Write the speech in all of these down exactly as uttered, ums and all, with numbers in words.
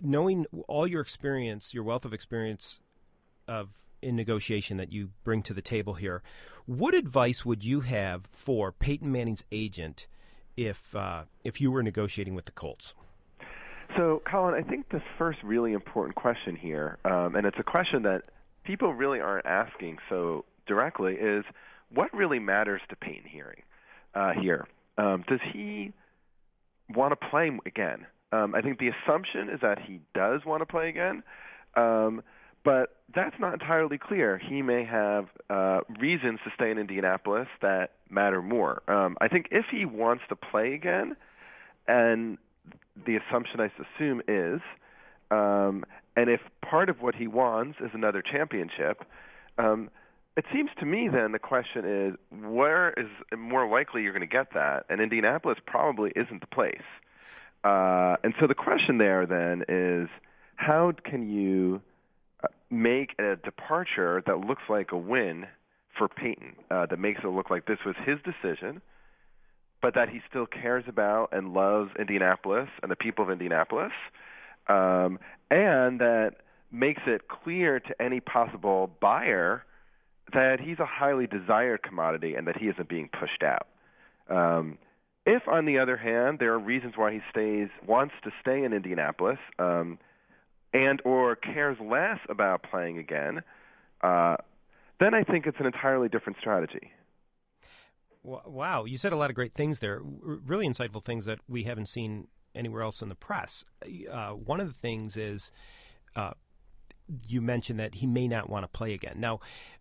knowing all your experience, your wealth of experience of in negotiation that you bring to the table here, what advice would you have for Peyton Manning's agent if uh, if you were negotiating with the Colts? So, Colin, I think the first really important question here, um, and it's a question that people really aren't asking so directly, is what really matters to Peyton Hearing uh, here? Um, does he want to play again? Um, I think the assumption is that he does want to play again, um, but that's not entirely clear. He may have uh, reasons to stay in Indianapolis that matter more. Um, I think if he wants to play again, and the assumption I assume is, um, and if part of what he wants is another championship, um, it seems to me then the question is, where is more likely you're going to get that? And Indianapolis probably isn't the place. Uh, and so the question there then is, how can you make a departure that looks like a win for Peyton, uh, that makes it look like this was his decision, but that he still cares about and loves Indianapolis and the people of Indianapolis, um, and that makes it clear to any possible buyer that he's a highly desired commodity and that he isn't being pushed out. Um, if, on the other hand, there are reasons why he stays, wants to stay in Indianapolis, um, and or cares less about playing again, uh, then I think it's an entirely different strategy. Wow, you said a lot of great things there, really insightful things that we haven't seen anywhere else in the press. Uh, one of the things is uh, you mentioned that he may not want to play again. Now,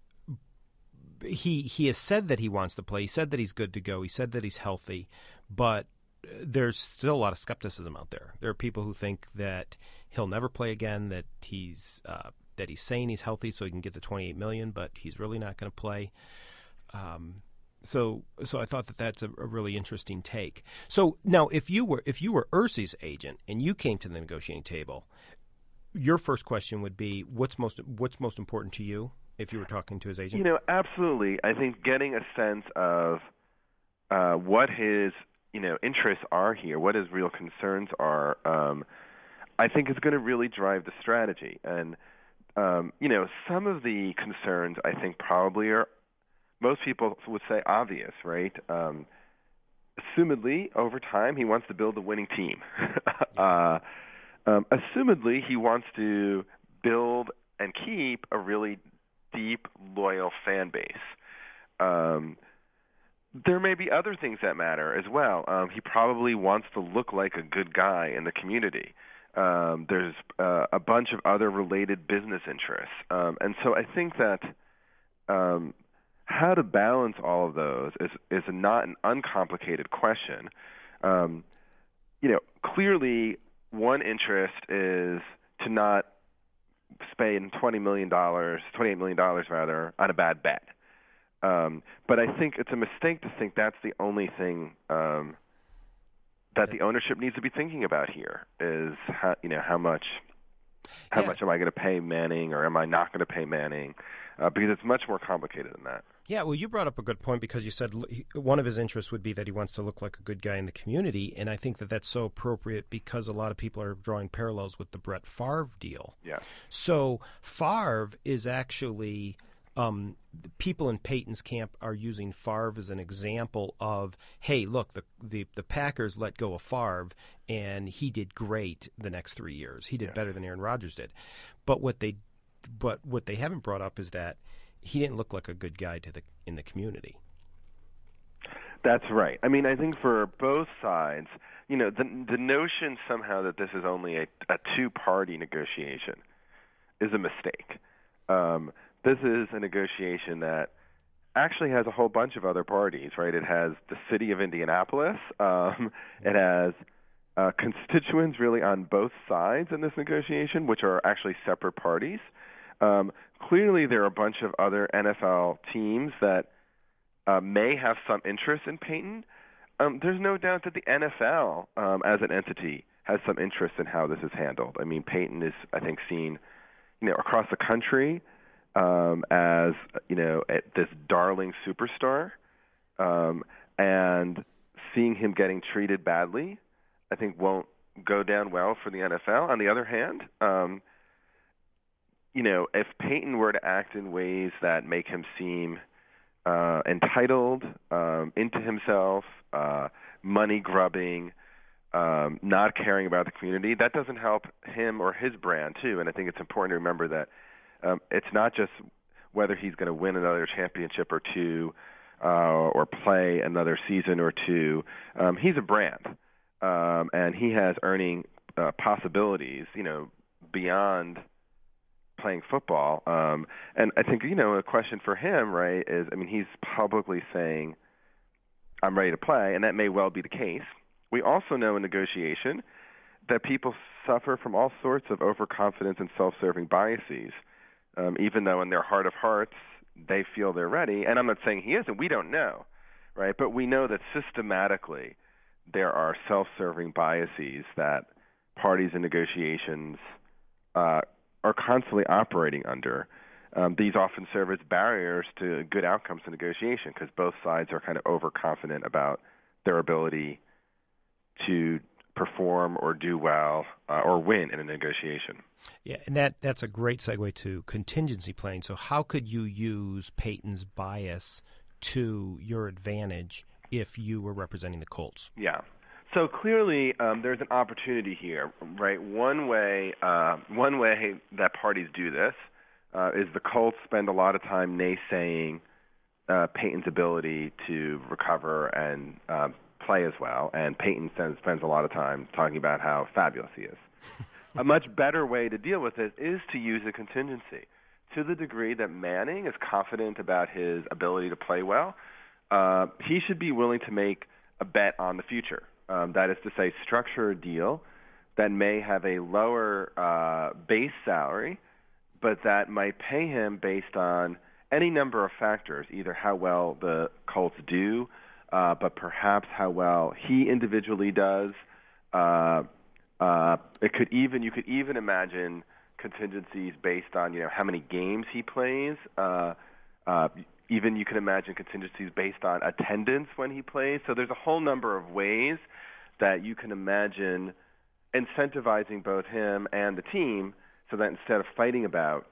he he has said that he wants to play. He said that he's good to go. He said that he's healthy, but there's still a lot of skepticism out there. There are people who think that he'll never play again, that he's uh, that he's saying he's healthy so he can get the twenty-eight million dollars, but he's really not going to play. Um, so so I thought that that's a, a really interesting take. So now, if you were if you were Ursi's agent and you came to the negotiating table, your first question would be, what's most what's most important to you if you were talking to his agent? You know, absolutely. I think getting a sense of uh, what his you know interests are here, what his real concerns are, um, I think is going to really drive the strategy. And um, you know, some of the concerns I think probably are, most people would say, obvious, right? Um, assumedly, over time, he wants to build a winning team. uh, um, assumedly, he wants to build and keep a really deep, loyal fan base. Um, there may be other things that matter as well. Um, he probably wants to look like a good guy in the community. Um, there's uh, a bunch of other related business interests. Um, and so I think that um, how to balance all of those is, is not an uncomplicated question. Um, you know, clearly one interest is to not spend twenty million dollars, twenty-eight million dollars rather, on a bad bet. Um, but I think it's a mistake to think that's the only thing um, that the ownership needs to be thinking about here is how, you know, how much how yeah. much am I going to pay Manning or am I not going to pay Manning? Uh, because it's much more complicated than that. Yeah, well, you brought up a good point because you said one of his interests would be that he wants to look like a good guy in the community, and I think that that's so appropriate because a lot of people are drawing parallels with the Brett Favre deal. Yeah. So Favre is actually um, people in Peyton's camp are using Favre as an example of, hey, look, the the, the Packers let go of Favre, and he did great the next three years. He did yeah. better than Aaron Rodgers did. But what they but what they haven't brought up is that he didn't look like a good guy to the in the community. That's right. I mean, I think for both sides, you know, the the notion somehow that this is only a, a two-party negotiation is a mistake. Um, this is a negotiation that actually has a whole bunch of other parties, right? It has the city of Indianapolis. Um, it has uh, constituents really on both sides in this negotiation, which are actually separate parties. Um, clearly, there are a bunch of other N F L teams that uh, may have some interest in Peyton. Um, there's no doubt that the N F L, um, as an entity, has some interest in how this is handled. I mean, Peyton is, I think, seen, you know, across the country um, as, you know, this darling superstar, um, and seeing him getting treated badly, I think won't go down well for the N F L. On the other hand, um, you know, if Peyton were to act in ways that make him seem uh, entitled, um, into himself, uh, money grubbing, um, not caring about the community, that doesn't help him or his brand too. And I think it's important to remember that um, it's not just whether he's going to win another championship or two, uh, or play another season or two. Um, he's a brand, um, and he has earning uh, possibilities, you know, beyond playing football. Um, and I think, you know, a question for him, right, is, I mean, he's publicly saying, I'm ready to play, and that may well be the case. We also know in negotiation that people suffer from all sorts of overconfidence and self-serving biases, um, even though in their heart of hearts they feel they're ready. And I'm not saying he isn't. We don't know, right? But we know that systematically there are self-serving biases that parties in negotiations uh, are constantly operating under. Um, these often serve as barriers to good outcomes in negotiation because both sides are kind of overconfident about their ability to perform or do well uh, or win in a negotiation. Yeah, and that, that's a great segue to contingency planning. So how could you use Peyton's bias to your advantage if you were representing the Colts? Yeah. So clearly um, there's an opportunity here, right? One way, uh, one way that parties do this uh, is the Colts spend a lot of time naysaying uh, Peyton's ability to recover and uh, play as well, and Peyton spends, spends a lot of time talking about how fabulous he is. A much better way to deal with this is to use a contingency. To the degree that Manning is confident about his ability to play well, uh, he should be willing to make a bet on the future. Um, that is to say, structure a deal that may have a lower uh, base salary, but that might pay him based on any number of factors, either how well the Colts do, uh, but perhaps how well he individually does. Uh, uh, it could even you could even imagine contingencies based on you know how many games he plays. Uh, uh, even you can imagine contingencies based on attendance when he plays. So there's a whole number of ways that you can imagine incentivizing both him and the team, so that instead of fighting about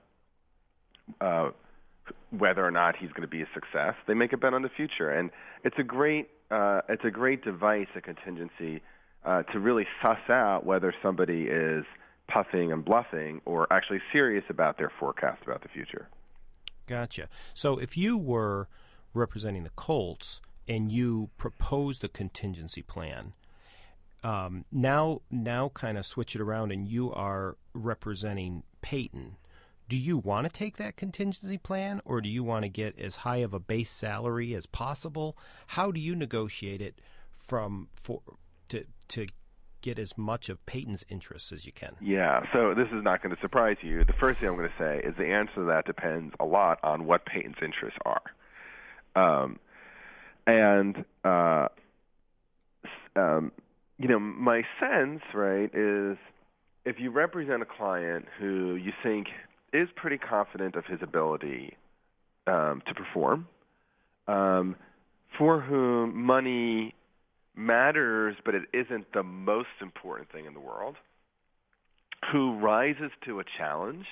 uh, whether or not he's going to be a success, they make a bet on the future. And it's a great uh, it's a great device, a contingency, uh, to really suss out whether somebody is puffing and bluffing or actually serious about their forecast about the future. Gotcha. So if you were representing the Colts and you proposed a contingency plan, um, now now kind of switch it around and you are representing Peyton, do you want to take that contingency plan, or do you want to get as high of a base salary as possible? How do you negotiate it from for to to get as much of Peyton's interests as you can? Yeah, so this is not going to surprise you. The first thing I'm going to say is the answer to that depends a lot on what Peyton's interests are. Um, and, uh, um, you know, my sense, right, is if you represent a client who you think is pretty confident of his ability um, to perform, um, for whom money matters, but it isn't the most important thing in the world, who rises to a challenge,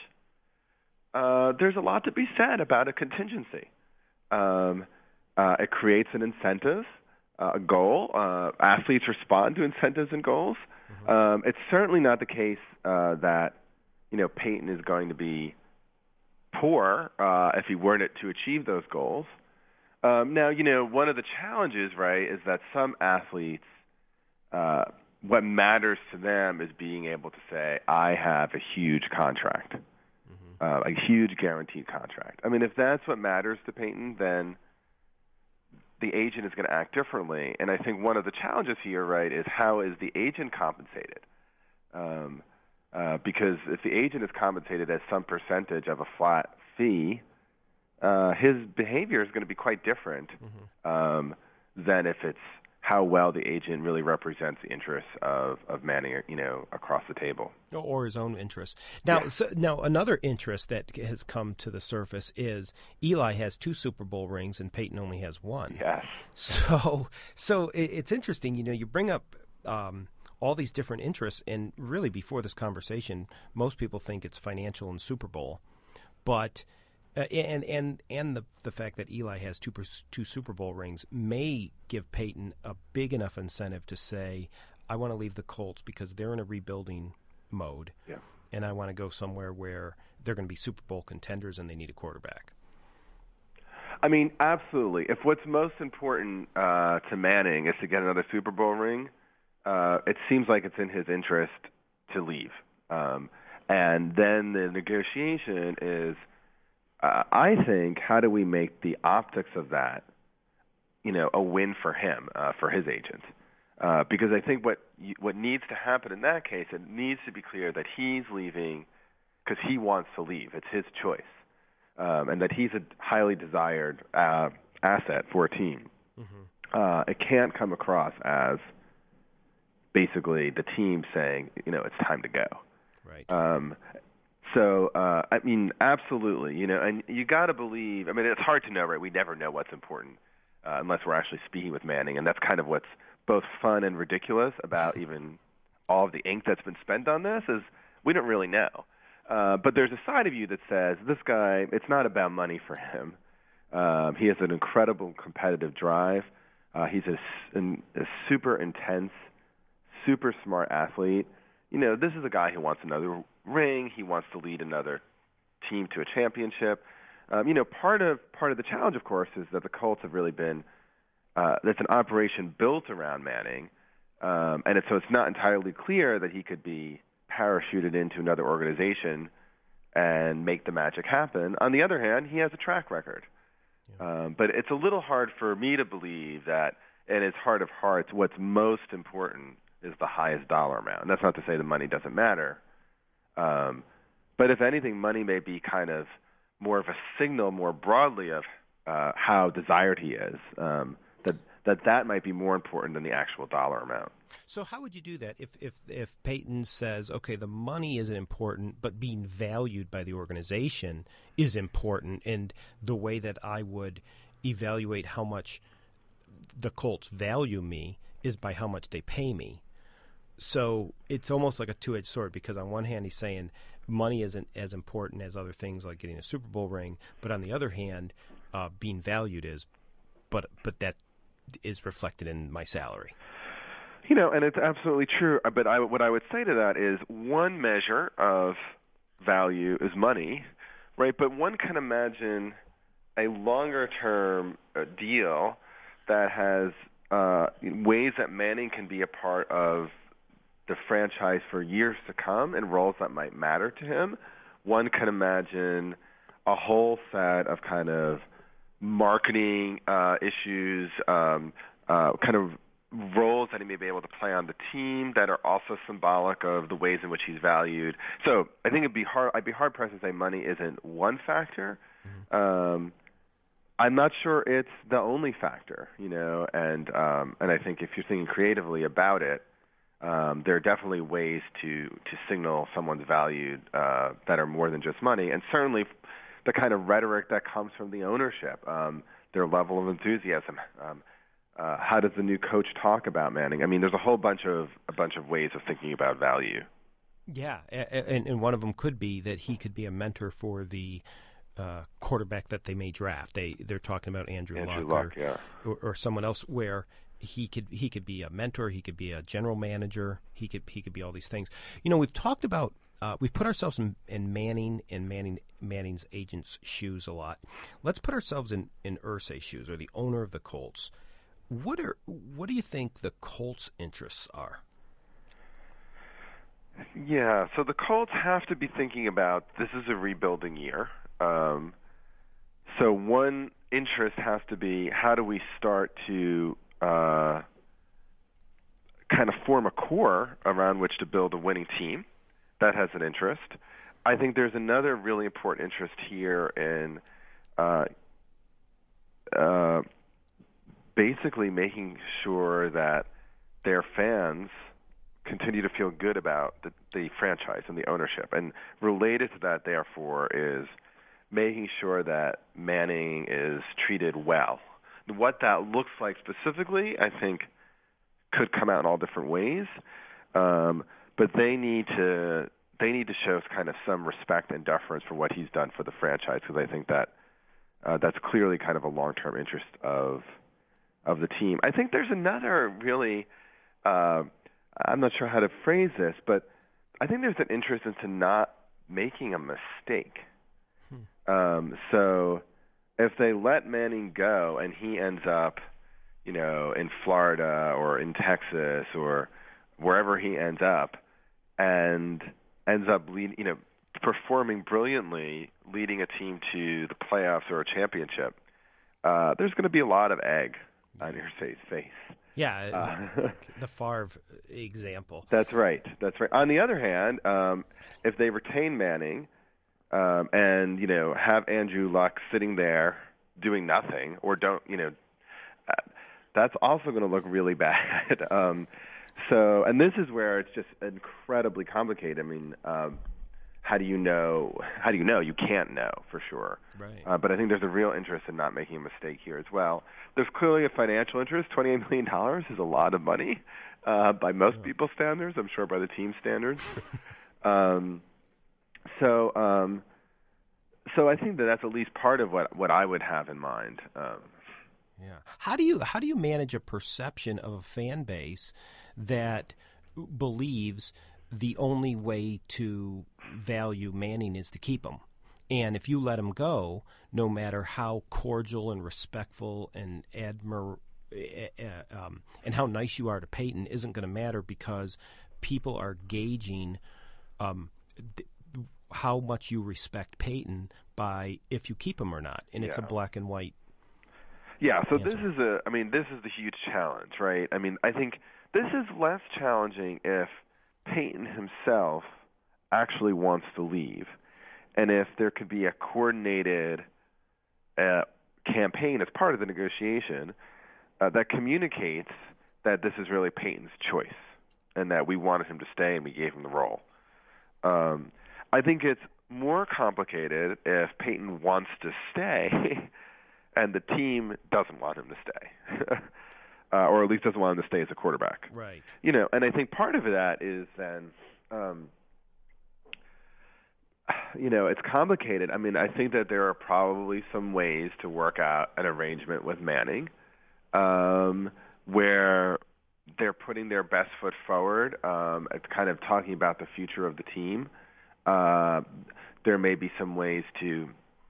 uh, there's a lot to be said about a contingency. Um, uh, it creates an incentive, uh, a goal. Uh, athletes respond to incentives and goals. Mm-hmm. Um, it's certainly not the case uh, that you know Peyton is going to be poor uh, if he weren't to achieve those goals. Um, now, you know, one of the challenges, right, is that some athletes, uh, what matters to them is being able to say, I have a huge contract, mm-hmm. uh, a huge guaranteed contract. I mean, if that's what matters to Peyton, then the agent is going to act differently. And I think one of the challenges here, right, is how is the agent compensated? Um, uh, because if the agent is compensated as some percentage of a flat fee, Uh, his behavior is going to be quite different mm-hmm. um, than if it's how well the agent really represents the interests of, of Manning, you know, across the table. Or his own interests. Now, yeah. so, now another interest that has come to the surface is Eli has two Super Bowl rings and Peyton only has one. Yes. So, so it, it's interesting. You know, you bring up um, all these different interests. And really, before this conversation, most people think it's financial and Super Bowl, but uh, and and and the the fact that Eli has two two Super Bowl rings may give Peyton a big enough incentive to say, I want to leave the Colts because they're in a rebuilding mode, yeah. and I want to go somewhere where they're going to be Super Bowl contenders and they need a quarterback. I mean, absolutely. If what's most important uh, to Manning is to get another Super Bowl ring, uh, it seems like it's in his interest to leave. Um, and then the negotiation is, uh, I think, how do we make the optics of that, you know, a win for him, uh, for his agent? Uh, because I think what you, what needs to happen in that case, it needs to be clear that he's leaving because he wants to leave. It's his choice. Um, and that he's a highly desired uh, asset for a team. Mm-hmm. Uh, it can't come across as basically the team saying, you know, it's time to go. Right. Um, so, uh, I mean, absolutely, you know, and you got to believe, I mean, it's hard to know, right? We never know what's important uh, unless we're actually speaking with Manning, and that's kind of what's both fun and ridiculous about even all of the ink that's been spent on this is we don't really know. Uh, but there's a side of you that says this guy, it's not about money for him. Um, he has an incredible competitive drive. Uh, he's a, an, a super intense, super smart athlete. You know, this is a guy who wants another ring. He wants to lead another team to a championship. Um, you know, part of part of the challenge, of course, is that the Colts have really been uh, that's an operation built around Manning, um, and it, so it's not entirely clear that he could be parachuted into another organization and make the magic happen. On the other hand, he has a track record. Yeah. Um, but it's a little hard for me to believe that in his heart of hearts, what's most important is the highest dollar amount. And that's not to say the money doesn't matter. Um, but if anything, money may be kind of more of a signal more broadly of uh, how desired he is, um, that, that that might be more important than the actual dollar amount. So how would you do that if, if if Peyton says, okay, the money isn't important, but being valued by the organization is important, and the way that I would evaluate how much the Colts value me is by how much they pay me. So it's almost like a two-edged sword because on one hand he's saying money isn't as important as other things like getting a Super Bowl ring, but on the other hand, uh, being valued is, but but that is reflected in my salary. You know, and it's absolutely true. But I, what I would say to that is one measure of value is money, right? But one can imagine a longer-term uh, deal that has uh, ways that Manning can be a part of the franchise for years to come and roles that might matter to him. One can imagine a whole set of kind of marketing uh, issues, um, uh, kind of roles that he may be able to play on the team that are also symbolic of the ways in which he's valued. So I think it'd be hard. I'd be hard pressed to say money isn't one factor. Mm-hmm. Um, I'm not sure it's the only factor, you know. And um, and I think if you're thinking creatively about it, um, there are definitely ways to to signal someone's valued uh, that are more than just money, and certainly the kind of rhetoric that comes from the ownership, um, their level of enthusiasm. Um, Uh, how does the new coach talk about Manning? I mean, there's a whole bunch of a bunch of ways of thinking about value. Yeah, and, and one of them could be that he could be a mentor for the uh, quarterback that they may draft. They they're talking about Andrew, Andrew Luck, Luck or, yeah. or, or someone else where he could he could be a mentor, he could be a general manager, he could he could be all these things. You know, we've talked about uh, we've put ourselves in, in Manning and Manning Manning's agent's shoes a lot. Let's put ourselves in in Irsay's shoes, or the owner of the Colts. What are what do you think the Colts' interests are? Yeah, so the Colts have to be thinking about this is a rebuilding year. Um, so one interest has to be how do we start to uh, kind of form a core around which to build a winning team. That has an interest. I think there's another really important interest here in uh, uh, basically making sure that their fans continue to feel good about the, the franchise and the ownership. And related to that, therefore, is making sure that Manning is treated well. What that looks like specifically, I think, could come out in all different ways. Um, but they need to they need to show kind of some respect and deference for what he's done for the franchise, because I think that uh, that's clearly kind of a long-term interest of of the team. I think there's another really uh, I'm not sure how to phrase this, but I think there's an interest into not making a mistake. Hmm. Um, so if they let Manning go and he ends up, you know, in Florida or in Texas or wherever he ends up, and ends up lead, you know, performing brilliantly, leading a team to the playoffs or a championship, uh, there's going to be a lot of egg on your face. Yeah, uh, the Favre example. That's right. That's right. On the other hand, um, if they retain Manning um, and, you know, have Andrew Luck sitting there doing nothing, or don't, you know, uh, that's also going to look really bad. um, so, and this is where it's just incredibly complicated. I mean, um, how do you know? How do you know? You can't know for sure. Right. Uh, but I think there's a real interest in not making a mistake here as well. There's clearly a financial interest. twenty-eight million dollars is a lot of money uh, by most yeah. people's standards. I'm sure by the team standards. um, so, um, so I think that that's at least part of what, what I would have in mind. Um, yeah. How do you how do you manage a perception of a fan base that believes the only way to value Manning is to keep him? And if you let him go, no matter how cordial and respectful and admir- uh, um, and how nice you are to Peyton, isn't going to matter, because people are gauging um, th- how much you respect Peyton by if you keep him or not. And it's yeah. a black and white Yeah, so answer. this is a, I mean, this is the huge challenge, right? I mean, I think this is less challenging if Peyton himself actually wants to leave, and if there could be a coordinated uh, campaign as part of the negotiation uh, that communicates that this is really Peyton's choice and that we wanted him to stay and we gave him the role. Um, I think it's more complicated if Peyton wants to stay and the team doesn't want him to stay. Uh, or at least doesn't want him to stay as a quarterback. Right. You know, and I think part of that is then, um, you know, it's complicated. I mean, I think that there are probably some ways to work out an arrangement with Manning um, where they're putting their best foot forward, um, it's kind of talking about the future of the team. Uh, there may be some ways to,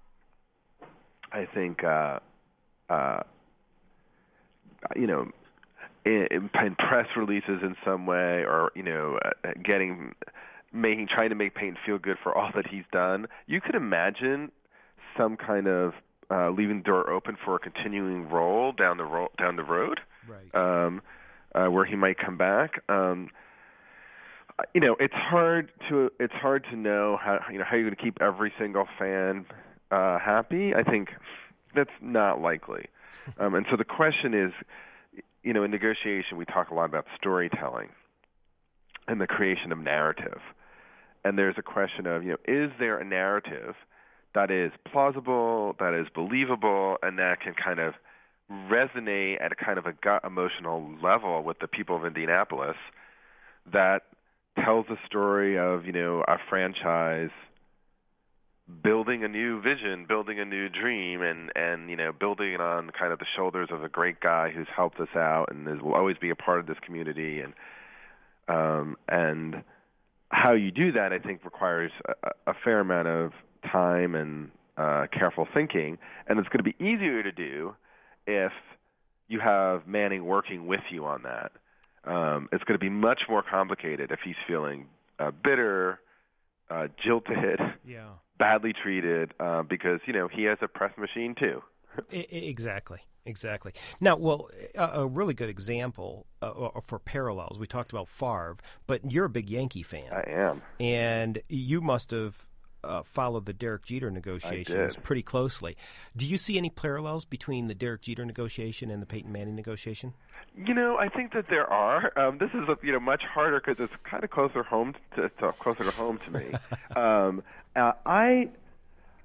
I think, uh, uh, you know, in, in press releases in some way, or you know, uh, getting, making, trying to make Peyton feel good for all that he's done. You could imagine some kind of uh, leaving the door open for a continuing role down the ro- down the road, right? Um, uh, where he might come back. Um, you know, it's hard to it's hard to know how you know how you're going to keep every single fan uh, happy. I think that's not likely. Um, and so the question is, you know, in negotiation, we talk a lot about storytelling and the creation of narrative. And there's a question of, you know, is there a narrative that is plausible, that is believable, and that can kind of resonate at a kind of a gut emotional level with the people of Indianapolis, that tells a story of, you know, a franchise building a new vision, building a new dream, and, and you know, building it on kind of the shoulders of a great guy who's helped us out and is, will always be a part of this community. And um, and how you do that, I think, requires a, a fair amount of time and uh, careful thinking. And it's going to be easier to do if you have Manning working with you on that. Um, it's going to be much more complicated if he's feeling uh, bitter, uh, jilted, yeah. badly treated, uh, because, you know, he has a press machine too. Exactly, exactly. Now, well, a, a really good example uh, for parallels, we talked about Favre, but you're a big Yankee fan. I am. And you must have uh, followed the Derek Jeter negotiations pretty closely. Do you see any parallels between the Derek Jeter negotiation and the Peyton Manning negotiation? You know, I think that there are. Um, this is a, you know much harder because it's kind of closer home to, to closer to home to me. um, uh, I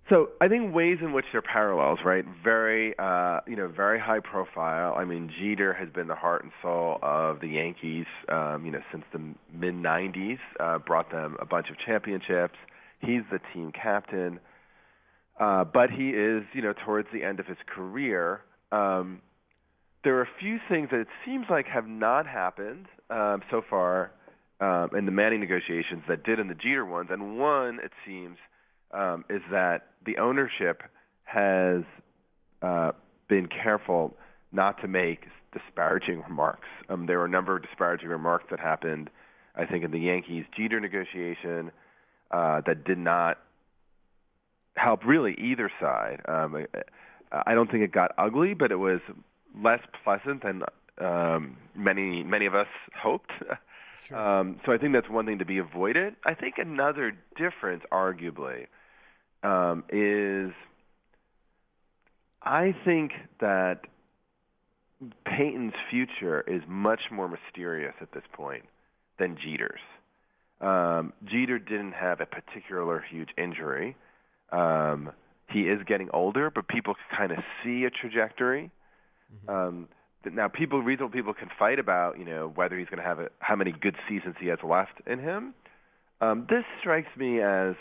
So I think ways in which they're parallels, right? Very, uh, you know, very high profile. I mean, Jeter has been the heart and soul of the Yankees, um, you know, since the mid nineties. Uh, brought them a bunch of championships. He's the team captain, uh, but he is, you know, towards the end of his career. Um, there are a few things that it seems like have not happened um, so far um, in the Manning negotiations that did in the Jeter ones, and one, it seems. Um, is that the ownership has uh, been careful not to make disparaging remarks. Um, there were a number of disparaging remarks that happened, I think, in the Yankees-Jeter negotiation uh, that did not help really either side. Um, I don't think it got ugly, but it was less pleasant than um, many many of us hoped. Sure. Um, so I think that's one thing to be avoided. I think another difference, arguably, Um, is I think that Peyton's future is much more mysterious at this point than Jeter's. Um, Jeter didn't have a particular huge injury. Um, he is getting older, but people can kind of see a trajectory. Mm-hmm. Um, now, people, reasonable people can fight about, you know, whether he's going to have a, how many good seasons he has left in him. Um, this strikes me as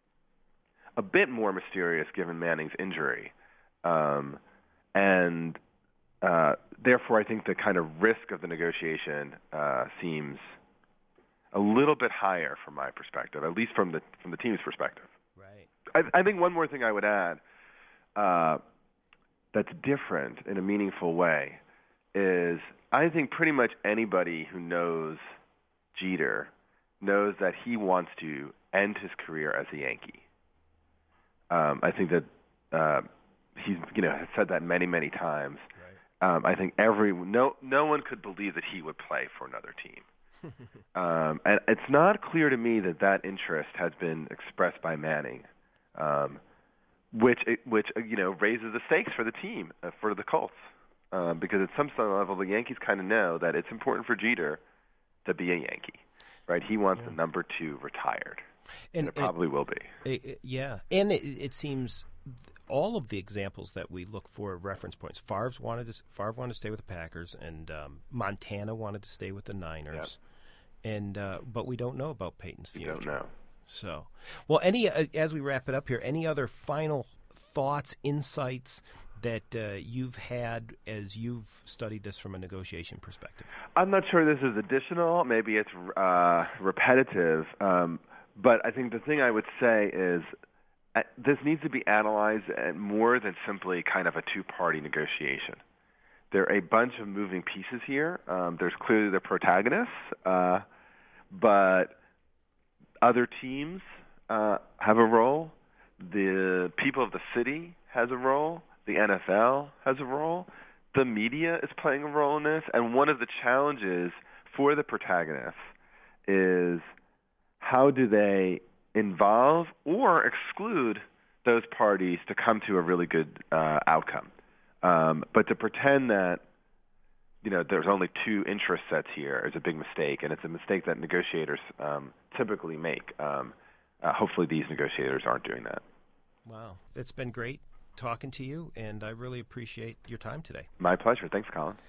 a bit more mysterious given Manning's injury. Um, and uh, therefore, I think the kind of risk of the negotiation uh, seems a little bit higher from my perspective, at least from the from the team's perspective. Right. I, I think one more thing I would add uh, that's different in a meaningful way is I think pretty much anybody who knows Jeter knows that he wants to end his career as a Yankee. Um, I think that uh, he's, you know, has said that many, many times. Right. Um, I think every no no one could believe that he would play for another team. um, and it's not clear to me that that interest has been expressed by Manning, um, which which you know raises the stakes for the team uh, for the Colts, um, because at some level the Yankees kind of know that it's important for Jeter to be a Yankee, right? He wants yeah. the number two retired. And, and it probably it, will be. It, it, yeah, and it, it seems all of the examples that we look for reference points. Favre's wanted to Favre wanted to stay with the Packers, and um, Montana wanted to stay with the Niners, yep. and uh, but we don't know about Peyton's future. We don't know. So, well, any uh, as we wrap it up here, any other final thoughts, insights that uh, you've had as you've studied this from a negotiation perspective? I'm not sure this is additional. Maybe it's uh, repetitive. Um, But I think the thing I would say is uh, this needs to be analyzed at more than simply kind of a two-party negotiation. There are a bunch of moving pieces here. Um, there's clearly the protagonists, uh, but other teams uh, have a role. The people of the city has a role. The N F L has a role. The media is playing a role in this. And one of the challenges for the protagonists is how do they involve or exclude those parties to come to a really good uh, outcome? Um, but to pretend that, you know, there's only two interest sets here is a big mistake, and it's a mistake that negotiators um, typically make. Um, uh, hopefully these negotiators aren't doing that. Wow. It's been great talking to you, and I really appreciate your time today. My pleasure. Thanks, Colin.